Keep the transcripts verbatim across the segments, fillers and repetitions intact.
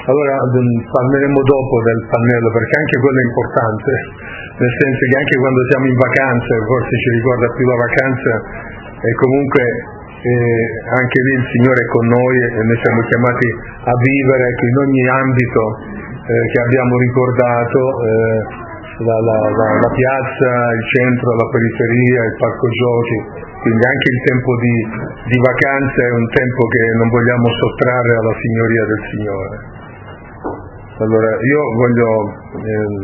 Allora parleremo dopo del pannello, perché anche quello è importante, nel senso che anche quando siamo in vacanza, forse ci ricorda più la vacanza, e comunque eh, anche lì il Signore è con noi e noi siamo chiamati a vivere, ecco, in ogni ambito eh, che abbiamo ricordato, eh, la, la, la, la piazza, il centro, la periferia, il parco giochi, quindi anche il tempo di, di vacanza è un tempo che non vogliamo sottrarre alla signoria del Signore. Allora io voglio ehm,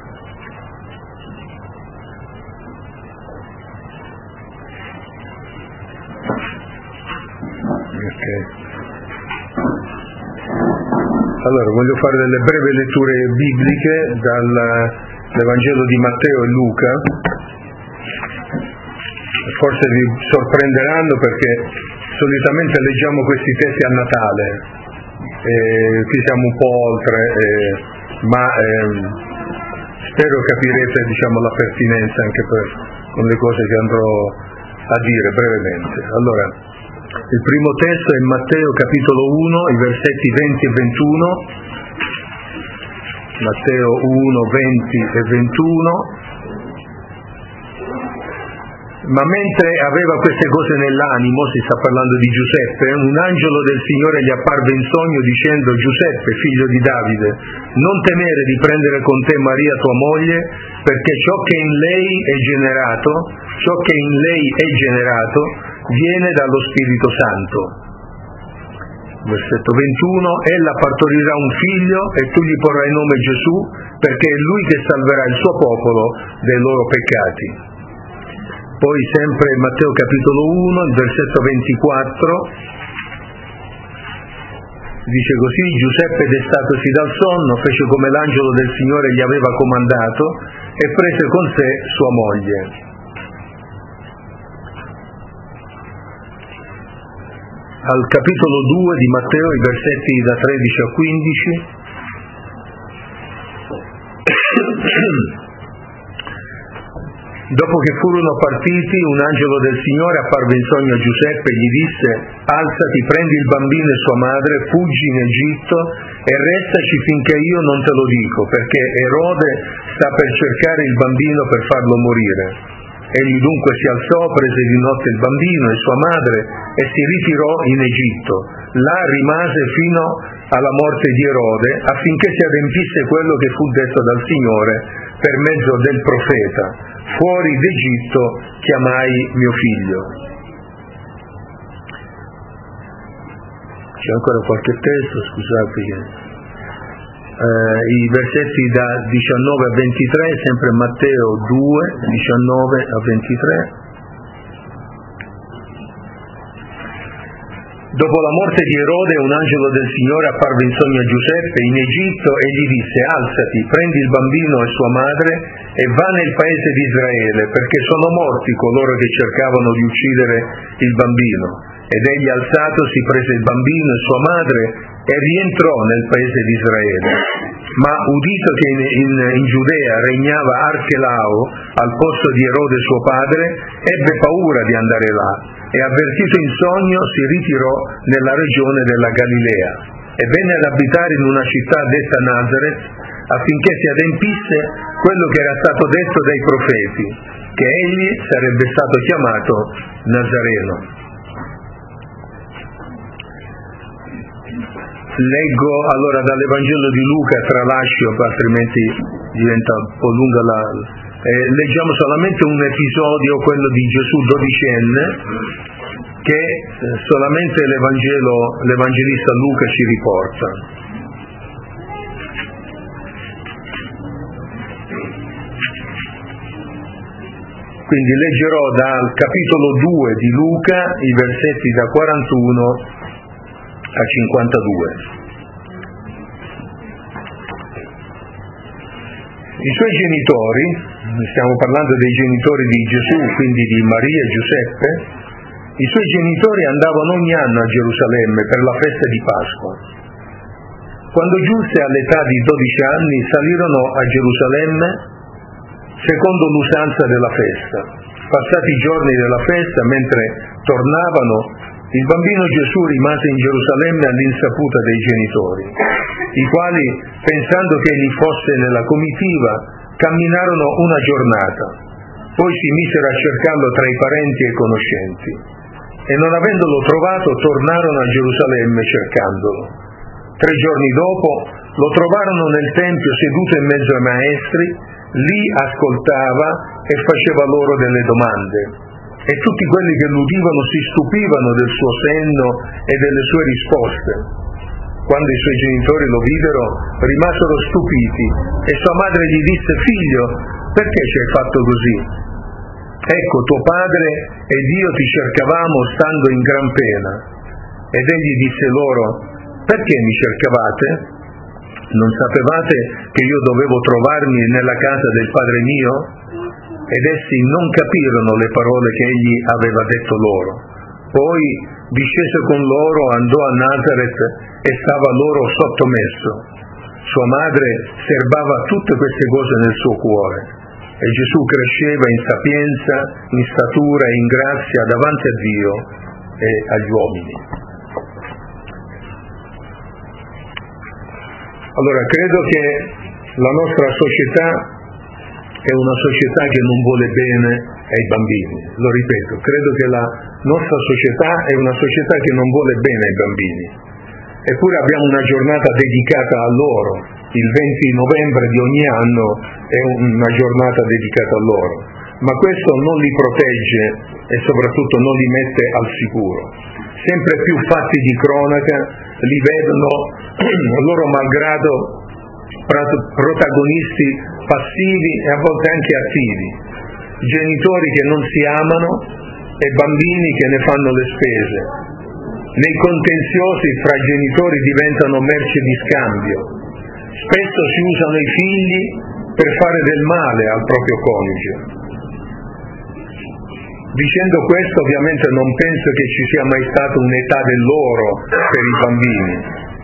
okay. Allora voglio fare delle brevi letture bibliche dall'Evangelo di Matteo e Luca. Forse vi sorprenderanno perché solitamente leggiamo questi testi a Natale. Eh, qui siamo un po' oltre, eh, ma ehm, spero capirete, diciamo, la pertinenza anche per, con le cose che andrò a dire brevemente. Allora, il primo testo è Matteo capitolo uno, i versetti venti e ventuno, Matteo uno, venti e ventuno. Ma mentre aveva queste cose nell'animo, si sta parlando di Giuseppe, un angelo del Signore gli apparve in sogno dicendo: Giuseppe, figlio di Davide, non temere di prendere con te Maria tua moglie, perché ciò che in lei è generato, ciò che in lei è generato, viene dallo Spirito Santo. Versetto ventuno, ella partorirà un figlio e tu gli porrai nome Gesù, perché è lui che salverà il suo popolo dai loro peccati. Poi sempre Matteo capitolo uno, il versetto ventiquattro, dice così: Giuseppe destatosi dal sonno, fece come l'angelo del Signore gli aveva comandato e prese con sé sua moglie. Al capitolo due di Matteo, i versetti da tredici a quindici, dopo che furono partiti, un angelo del Signore apparve in sogno a Giuseppe e gli disse: alzati, prendi il bambino e sua madre, fuggi in Egitto e restaci finché io non te lo dico, perché Erode sta per cercare il bambino per farlo morire. Egli dunque si alzò, prese di notte il bambino e sua madre e si ritirò in Egitto. Là rimase fino alla morte di Erode, affinché si adempisse quello che fu detto dal Signore per mezzo del profeta: fuori d'Egitto chiamai mio figlio. C'è ancora qualche testo, scusate. Eh, I versetti da diciannove a ventitré, sempre Matteo due, diciannove a ventitré. Dopo la morte di Erode, un angelo del Signore apparve in sogno a Giuseppe in Egitto e gli disse: alzati, prendi il bambino e sua madre e va nel paese di Israele, perché sono morti coloro che cercavano di uccidere il bambino. Ed egli alzatosi prese il bambino e sua madre e rientrò nel paese di Israele. Ma udito che in, in, in Giudea regnava Archelao al posto di Erode suo padre, ebbe paura di andare là e, avvertito in sogno, si ritirò nella regione della Galilea e venne ad abitare in una città detta Nazareth, affinché si adempisse quello che era stato detto dai profeti, che egli sarebbe stato chiamato Nazareno. Leggo allora dall'Evangelo di Luca, tralascio, altrimenti diventa un po' lunga la... Eh, leggiamo solamente un episodio, quello di Gesù dodicenne, che eh, solamente l'Evangelo, l'Evangelista Luca ci riporta. Quindi leggerò dal capitolo due di Luca i versetti da quarantuno a cinquantadue. I suoi genitori, stiamo parlando dei genitori di Gesù, quindi di Maria e Giuseppe, i suoi genitori andavano ogni anno a Gerusalemme per la festa di Pasqua. Quando giunse all'età di dodici anni, salirono a Gerusalemme secondo l'usanza della festa. Passati i giorni della festa, mentre tornavano, il bambino Gesù rimase in Gerusalemme all'insaputa dei genitori. i quali, pensando che egli fosse nella comitiva, camminarono una giornata, poi si misero a cercarlo tra i parenti e conoscenti, e non avendolo trovato tornarono a Gerusalemme cercandolo. Tre giorni dopo lo trovarono nel Tempio seduto in mezzo ai maestri, lì ascoltava e faceva loro delle domande, e tutti quelli che l'udivano si stupivano del suo senno e delle sue risposte. Quando i suoi genitori lo videro, rimasero stupiti, e sua madre gli disse: «Figlio, perché ci hai fatto così? Ecco, tuo padre ed io ti cercavamo stando in gran pena». Ed egli disse loro: «Perché mi cercavate? Non sapevate che io dovevo trovarmi nella casa del padre mio?» Ed essi non capirono le parole che egli aveva detto loro. Poi discese con loro, andò a Nazaret e stava loro sottomesso. Sua madre serbava tutte queste cose nel suo cuore. E Gesù cresceva in sapienza, in statura e in grazia davanti a Dio e agli uomini. Allora, credo che la nostra società è una società che non vuole bene ai bambini. Lo ripeto, credo che la nostra società è una società che non vuole bene ai bambini. Eppure abbiamo una giornata dedicata a loro. Il venti novembre di ogni anno è una giornata dedicata a loro. Ma questo non li protegge e soprattutto non li mette al sicuro. Sempre più fatti di cronaca li vedono loro malgrado protagonisti passivi e a volte anche attivi, genitori che non si amano e bambini che ne fanno le spese. Nei contenziosi fra genitori diventano merce di scambio. Spesso si usano i figli per fare del male al proprio coniuge. Dicendo questo, ovviamente non penso che ci sia mai stata un'età dell'oro per i bambini.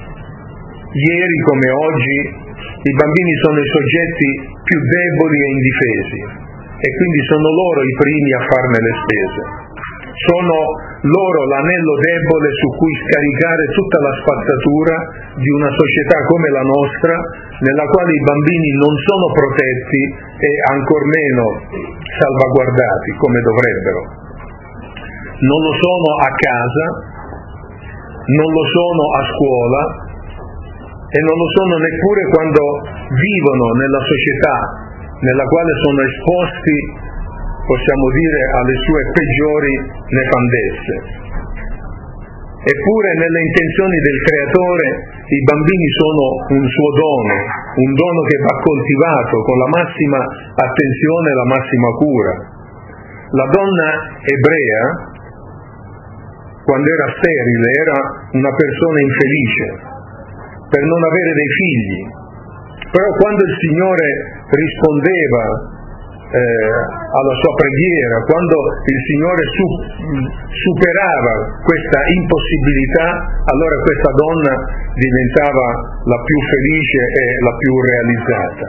Ieri come oggi i bambini sono i soggetti più deboli e indifesi e quindi sono loro i primi a farne le spese. Sono loro l'anello debole su cui scaricare tutta la spazzatura di una società come la nostra, nella quale i bambini non sono protetti e ancor meno salvaguardati come dovrebbero. Non lo sono a casa, non lo sono a scuola e non lo sono neppure quando vivono nella società nella quale sono esposti, possiamo dire, alle sue peggiori nefandezze. Eppure nelle intenzioni del Creatore i bambini sono un suo dono, un dono che va coltivato con la massima attenzione e la massima cura. La donna ebrea, quando era sterile, era una persona infelice per non avere dei figli. Però quando il Signore rispondeva eh, alla sua preghiera, quando il Signore su, superava questa impossibilità, allora questa donna diventava la più felice e la più realizzata.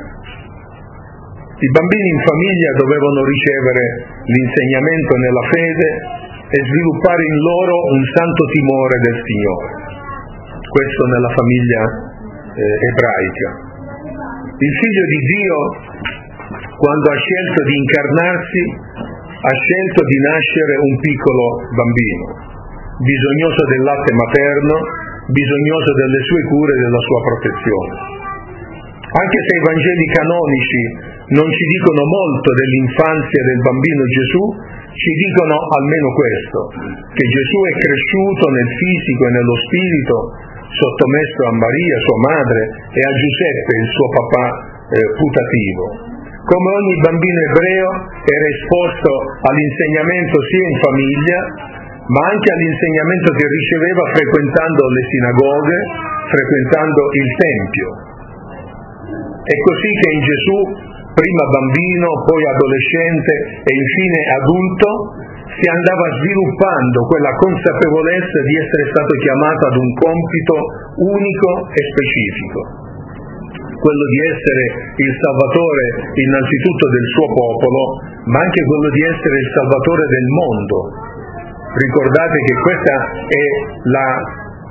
I bambini in famiglia dovevano ricevere l'insegnamento nella fede e sviluppare in loro un santo timore del Signore. Questo nella famiglia eh, ebraica. Il Figlio di Dio, quando ha scelto di incarnarsi, ha scelto di nascere un piccolo bambino, bisognoso del latte materno, bisognoso delle sue cure e della sua protezione. Anche se i Vangeli canonici non ci dicono molto dell'infanzia del bambino Gesù, ci dicono almeno questo, che Gesù è cresciuto nel fisico e nello spirito, sottomesso a Maria, sua madre, e a Giuseppe, il suo papà eh, putativo. Come ogni bambino ebreo era esposto all'insegnamento sia in famiglia, ma anche all'insegnamento che riceveva frequentando le sinagoghe, frequentando il Tempio. È così che in Gesù, prima bambino, poi adolescente e infine adulto, si andava sviluppando quella consapevolezza di essere stato chiamato ad un compito unico e specifico, quello di essere il Salvatore innanzitutto del suo popolo, ma anche quello di essere il Salvatore del mondo. Ricordate che questa è la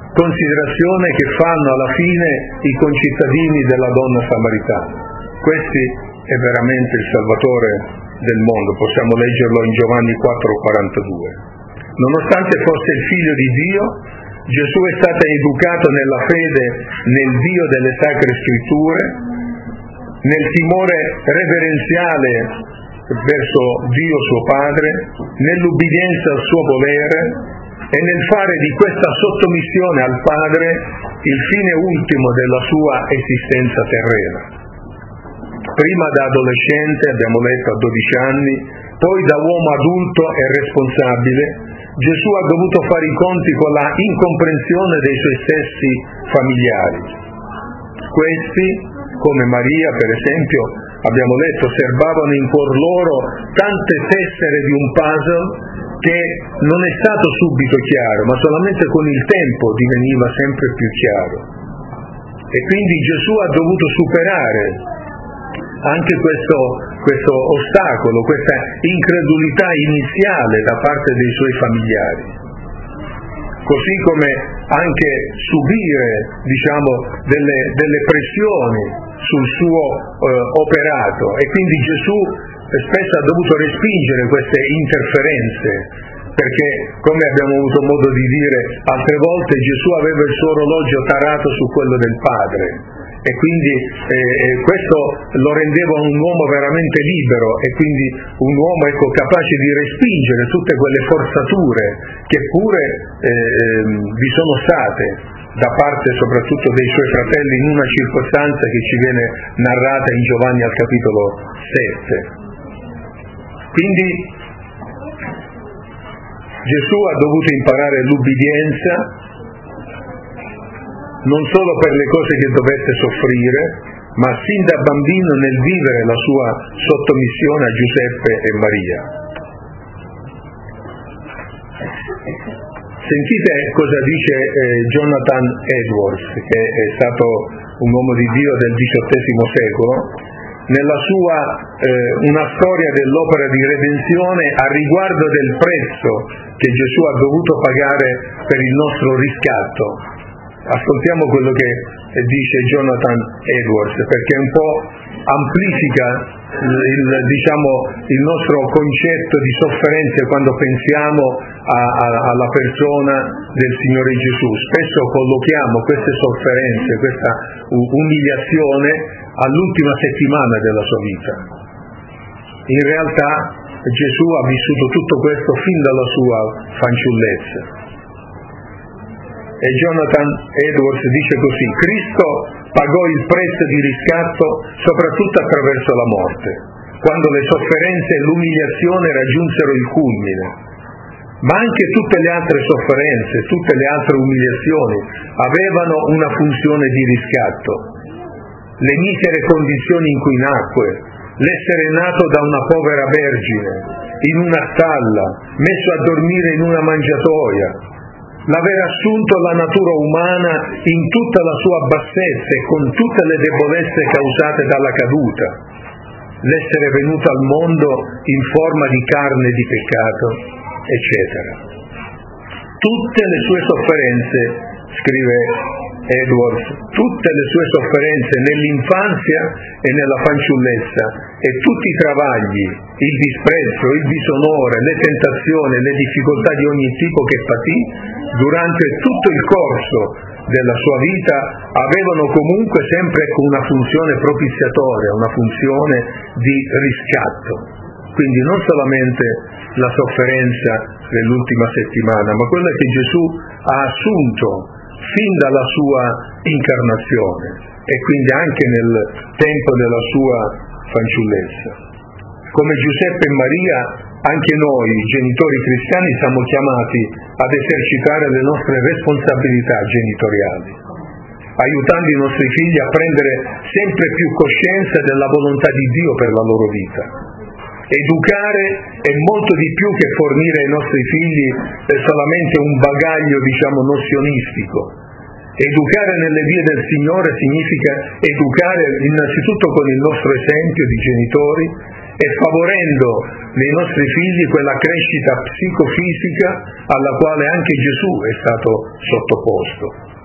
considerazione che fanno alla fine i concittadini della donna samaritana. Questi è veramente il Salvatore del mondo, possiamo leggerlo in Giovanni quattro quarantadue. Nonostante fosse il figlio di Dio, Gesù è stato educato nella fede nel Dio delle Sacre Scritture, nel timore reverenziale verso Dio suo Padre, nell'ubbidienza al suo volere e nel fare di questa sottomissione al Padre il fine ultimo della sua esistenza terrena. Prima da adolescente, abbiamo letto a dodici anni, poi da uomo adulto e responsabile, Gesù ha dovuto fare i conti con la incomprensione dei suoi stessi familiari. Questi, come Maria per esempio, abbiamo letto, serbavano in cuor loro tante tessere di un puzzle che non è stato subito chiaro, ma solamente con il tempo diveniva sempre più chiaro. E quindi Gesù ha dovuto superare anche questo, questo ostacolo, questa incredulità iniziale da parte dei suoi familiari, così come anche subire, diciamo, delle, delle pressioni sul suo eh, operato, e quindi Gesù spesso ha dovuto respingere queste interferenze, perché, come abbiamo avuto modo di dire altre volte, Gesù aveva il suo orologio tarato su quello del Padre, e quindi eh, questo lo rendeva un uomo veramente libero, e quindi un uomo, ecco, capace di respingere tutte quelle forzature che pure eh, vi sono state da parte soprattutto dei suoi fratelli in una circostanza che ci viene narrata in Giovanni al capitolo sette. Quindi Gesù ha dovuto imparare l'ubbidienza non solo per le cose che dovette soffrire, ma sin da bambino nel vivere la sua sottomissione a Giuseppe e Maria. Sentite cosa dice eh, Jonathan Edwards, che è stato un uomo di Dio del diciottesimo secolo, nella sua eh, una storia dell'opera di redenzione a riguardo del prezzo che Gesù ha dovuto pagare per il nostro riscatto. Ascoltiamo quello che dice Jonathan Edwards, perché un po' amplifica il, diciamo, il nostro concetto di sofferenze quando pensiamo a, a, alla persona del Signore Gesù. Spesso collochiamo queste sofferenze, questa umiliazione all'ultima settimana della sua vita. In realtà Gesù ha vissuto tutto questo fin dalla sua fanciullezza. E Jonathan Edwards dice così: Cristo pagò il prezzo di riscatto soprattutto attraverso la morte, quando le sofferenze e l'umiliazione raggiunsero il culmine. Ma anche tutte le altre sofferenze, tutte le altre umiliazioni avevano una funzione di riscatto. Le misere condizioni in cui nacque, l'essere nato da una povera vergine, in una stalla, messo a dormire in una mangiatoia, l'aver assunto la natura umana in tutta la sua bassezza e con tutte le debolezze causate dalla caduta, l'essere venuto al mondo in forma di carne di peccato, eccetera. Tutte le sue sofferenze, scrive Edwards, tutte le sue sofferenze nell'infanzia e nella fanciullezza e tutti i travagli, il disprezzo, il disonore, le tentazioni, le difficoltà di ogni tipo che patì durante tutto il corso della sua vita avevano comunque sempre una funzione propiziatoria, una funzione di riscatto. Quindi non solamente la sofferenza dell'ultima settimana, ma quella che Gesù ha assunto fin dalla sua incarnazione e quindi anche nel tempo della sua fanciullezza. Come Giuseppe e Maria, anche noi, genitori cristiani, siamo chiamati ad esercitare le nostre responsabilità genitoriali, aiutando i nostri figli a prendere sempre più coscienza della volontà di Dio per la loro vita. Educare è molto di più che fornire ai nostri figli solamente un bagaglio, diciamo, nozionistico. Educare nelle vie del Signore significa educare innanzitutto con il nostro esempio di genitori e favorendo nei nostri figli quella crescita psicofisica alla quale anche Gesù è stato sottoposto.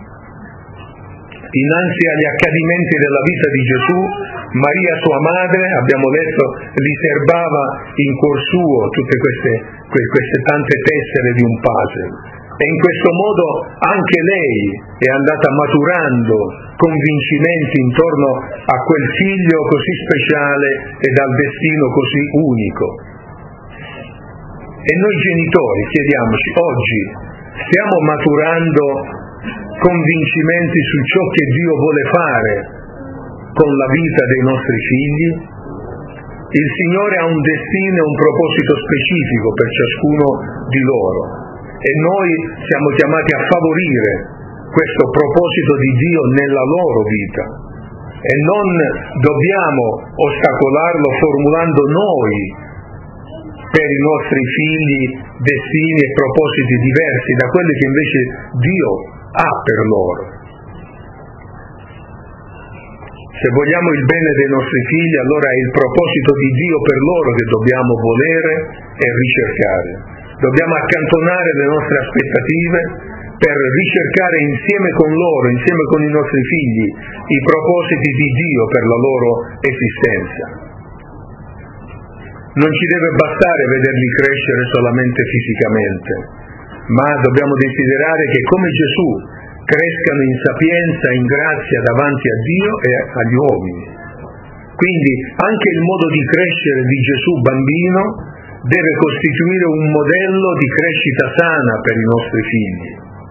Innanzi agli accadimenti della vita di Gesù, Maria sua madre, abbiamo letto, riservava in cuor suo tutte queste, queste tante tessere di un puzzle, e in questo modo anche lei è andata maturando convincimenti intorno a quel figlio così speciale e dal destino così unico. E noi genitori, chiediamoci, oggi stiamo maturando convincimenti su ciò che Dio vuole fare con la vita dei nostri figli? Il Signore ha un destino e un proposito specifico per ciascuno di loro e noi siamo chiamati a favorire questo proposito di Dio nella loro vita e non dobbiamo ostacolarlo formulando noi per i nostri figli destini e propositi diversi da quelli che invece Dio ha per loro. Se vogliamo il bene dei nostri figli, allora è il proposito di Dio per loro che dobbiamo volere e ricercare. Dobbiamo accantonare le nostre aspettative per ricercare insieme con loro, insieme con i nostri figli, i propositi di Dio per la loro esistenza. Non ci deve bastare vederli crescere solamente fisicamente, ma dobbiamo desiderare che come Gesù crescano in sapienza, in grazia davanti a Dio e agli uomini. Quindi anche il modo di crescere di Gesù bambino deve costituire un modello di crescita sana per i nostri figli.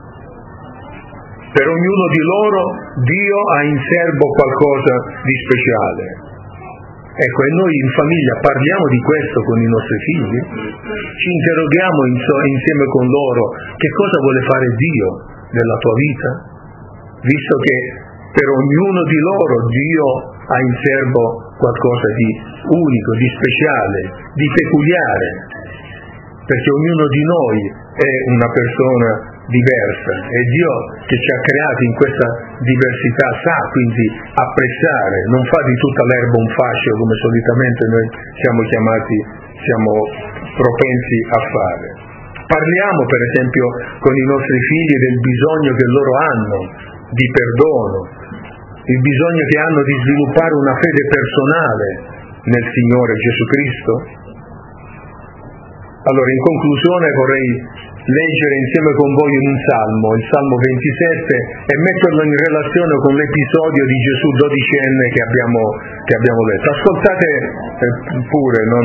Per ognuno di loro Dio ha in serbo qualcosa di speciale. Ecco, e noi in famiglia parliamo di questo con i nostri figli, ci interroghiamo insieme con loro che cosa vuole fare Dio nella tua vita, visto che per ognuno di loro Dio ha in serbo qualcosa di unico, di speciale, di peculiare, perché ognuno di noi è una persona diversa e Dio che ci ha creati in questa diversità sa quindi apprezzare, non fa di tutta l'erba un fascio come solitamente noi siamo chiamati, siamo propensi a fare. Parliamo per esempio con i nostri figli del bisogno che loro hanno di perdono, il bisogno che hanno di sviluppare una fede personale nel Signore Gesù Cristo. Allora, in conclusione vorrei leggere insieme con voi un salmo, il Salmo ventisette, e metterlo in relazione con l'episodio di Gesù dodicenne che abbiamo, che abbiamo letto. Ascoltate eh, pure, non...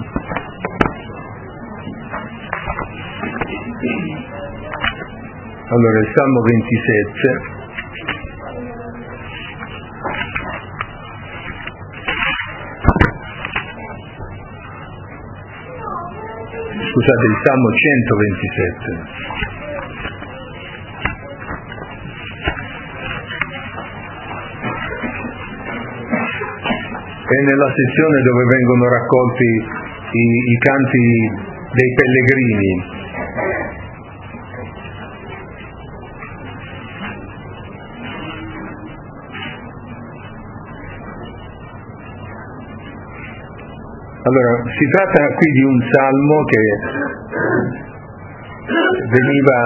Allora, il Salmo ventisette. Scusate, il Salmo centoventisette. È nella sezione dove vengono raccolti i, i canti dei pellegrini. Allora, si tratta qui di un salmo che veniva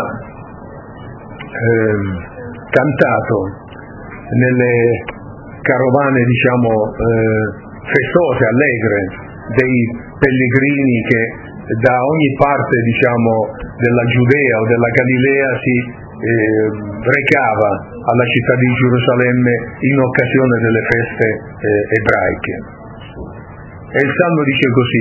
eh, cantato nelle carovane, diciamo, eh, festose, allegre dei pellegrini che da ogni parte, diciamo, della Giudea o della Galilea si eh, recava alla città di Gerusalemme in occasione delle feste eh, ebraiche. E il Salmo dice così: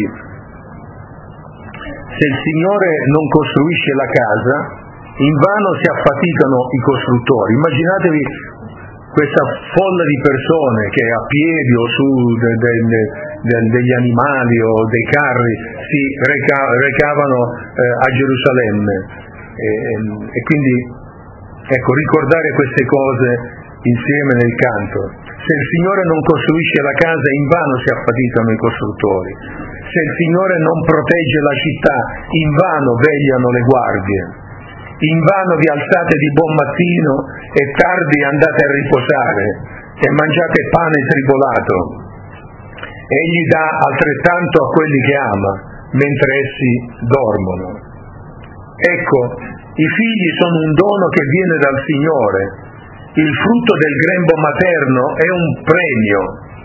se il Signore non costruisce la casa, invano si affaticano i costruttori. Immaginatevi questa folla di persone che a piedi o su de, de, de, de, degli animali o dei carri si reca, recavano eh, a Gerusalemme. E, e quindi, ecco, ricordare queste cose insieme nel canto. Se il Signore non costruisce la casa, invano si affaticano i costruttori. Se il Signore non protegge la città, invano vegliano le guardie. Invano vi alzate di buon mattino e tardi andate a riposare e mangiate pane tribolato. egli dà altrettanto a quelli che ama, mentre essi dormono. Ecco, i figli sono un dono che viene dal Signore, il frutto del grembo materno è un premio.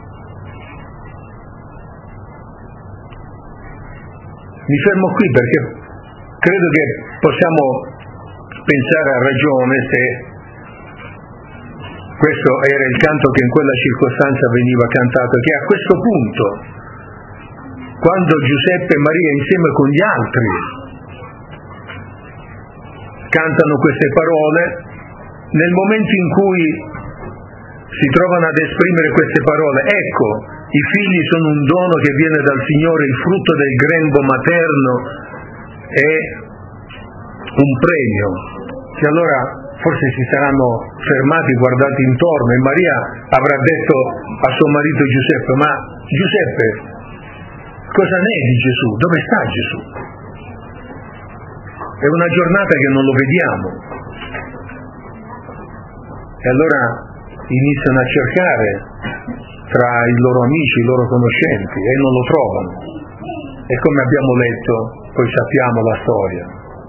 Mi fermo qui perché credo che possiamo pensare a ragione se questo era il canto che in quella circostanza veniva cantato, che a questo punto, quando Giuseppe e Maria insieme con gli altri cantano queste parole, nel momento in cui si trovano ad esprimere queste parole, ecco, i figli sono un dono che viene dal Signore, il frutto del grembo materno è un premio, che allora forse si saranno fermati, guardati intorno, e Maria avrà detto a suo marito Giuseppe: ma Giuseppe, cosa ne è di Gesù? Dove sta Gesù? È una giornata che non lo vediamo. E allora iniziano a cercare tra i loro amici, i loro conoscenti, e non lo trovano. E come abbiamo letto, poi sappiamo la storia.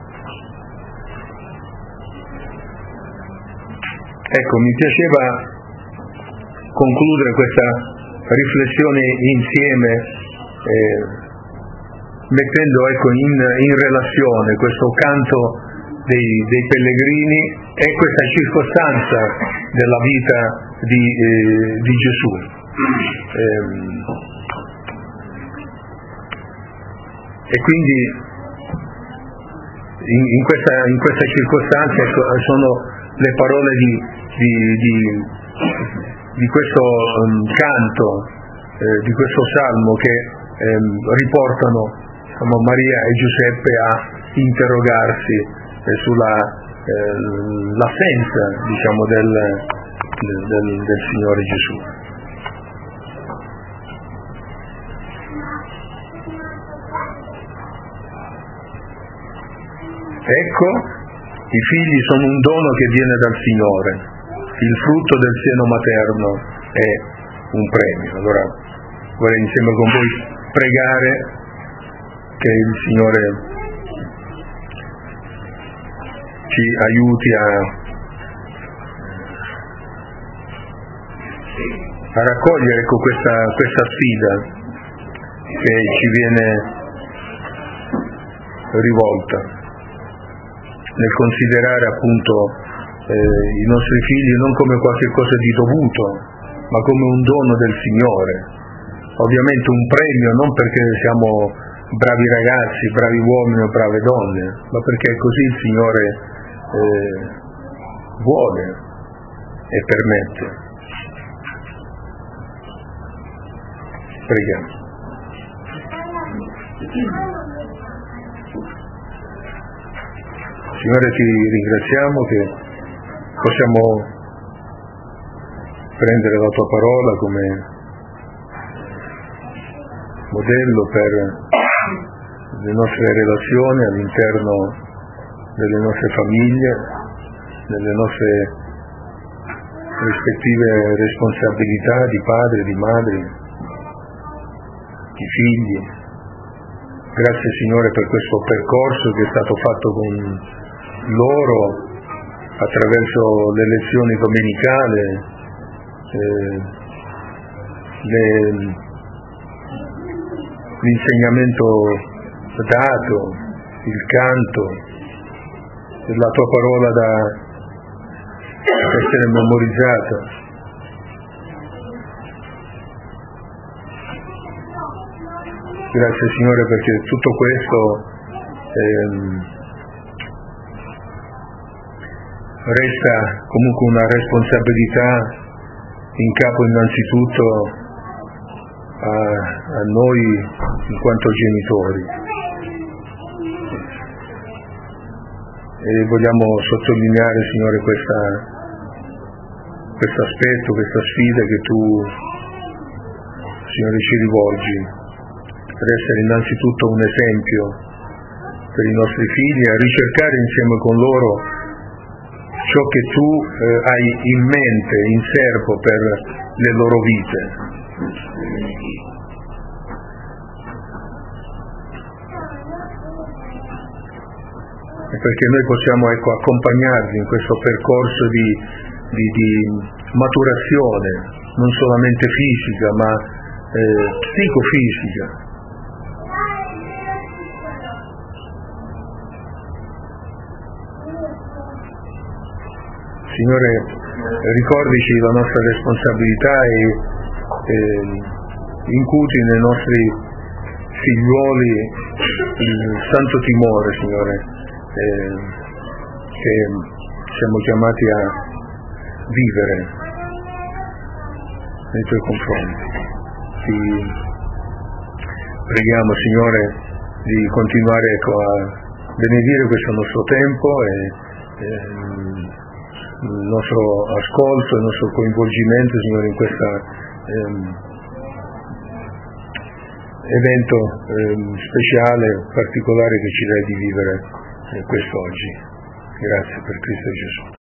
Ecco, mi piaceva concludere questa riflessione insieme eh, mettendo ecco, in, in relazione questo canto dei, dei pellegrini e questa circostanza della vita di, eh, di Gesù. Eh, e quindi in, in, questa, in questa circostanza ecco, sono le parole di, di, di, di questo um, canto, eh, di questo salmo che eh, riportano diciamo, Maria e Giuseppe a interrogarsi eh, sulla eh, l'assenza diciamo, del, del, del Signore Gesù. Ecco, i figli sono un dono che viene dal Signore, il frutto del seno materno è un premio. Allora vorrei insieme con voi pregare che il Signore ci aiuti a, a raccogliere ecco, questa, questa sfida che ci viene rivolta nel considerare appunto eh, i nostri figli non come qualche cosa di dovuto, ma come un dono del Signore. Ovviamente un premio non perché siamo bravi ragazzi, bravi uomini o brave donne, ma perché così il Signore eh, vuole e permette. Preghiamo. Signore, ti ringraziamo che possiamo prendere la tua parola come modello per le nostre relazioni all'interno delle nostre famiglie, delle nostre rispettive responsabilità di padri, di madri, di figli. Grazie Signore per questo percorso che è stato fatto con loro attraverso le lezioni domenicali, eh, le, l'insegnamento dato, il canto, la tua parola da essere memorizzata. Grazie Signore perché tutto questo ehm, resta comunque una responsabilità in capo innanzitutto a, a noi in quanto genitori. E vogliamo sottolineare, Signore, questa, questo aspetto, questa sfida che tu, Signore, ci rivolgi, per essere innanzitutto un esempio per i nostri figli, a ricercare insieme con loro ciò che tu eh, hai in mente, in serbo per le loro vite. perché noi possiamo, ecco, accompagnarvi in questo percorso di, di, di maturazione, non solamente fisica, ma eh, psicofisica. Signore, ricordici la nostra responsabilità e eh, incuti nei nostri figliuoli il santo timore, Signore, eh, che siamo chiamati a vivere nei Tuoi confronti. Ti preghiamo, Signore, di continuare, ecco, a benedire questo nostro tempo e eh, il nostro ascolto, il nostro coinvolgimento, Signore, in questo ehm, evento ehm, speciale, particolare che ci dai di vivere eh, quest'oggi. Grazie per Cristo Gesù.